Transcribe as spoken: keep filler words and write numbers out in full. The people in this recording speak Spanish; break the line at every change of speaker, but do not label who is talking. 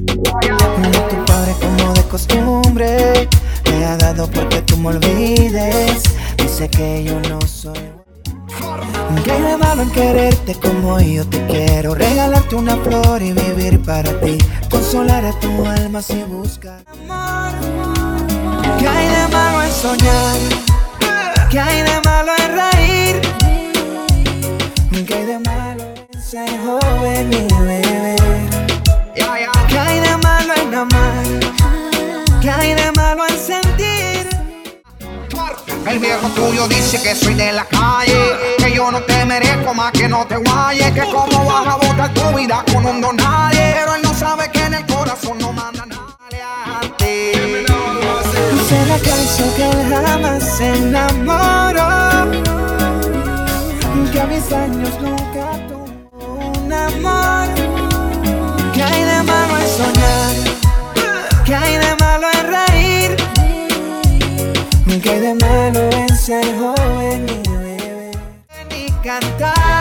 Tu padre como de costumbre me ha dado porque tú me olvides. Dice que yo no soy. ¿Qué hay de malo en quererte como yo te quiero? Regalarte una flor y vivir para ti. Consolar a tu alma si buscas amor. ¿Qué hay de malo en soñar? ¿Qué hay de malo en reír? ¿Qué hay de malo en ser joven y beber? ¿Qué hay de malo en amar? ¿Qué hay de malo en sentir?
El viejo tuyo dice que soy de la calle, que yo no te merezco más que no te guayes, que cómo vas a botar tu vida con un don nadie. Pero él no sabe que en el corazón no manda nadie a ti.
¿Será acaso que él jamás se enamoró? Que a mis años nunca tuvo un amor. ¿Qué hay de malo en soñar? ¿Qué hay de malo en reír? ¿Qué hay de malo en ser joven y beber y cantar?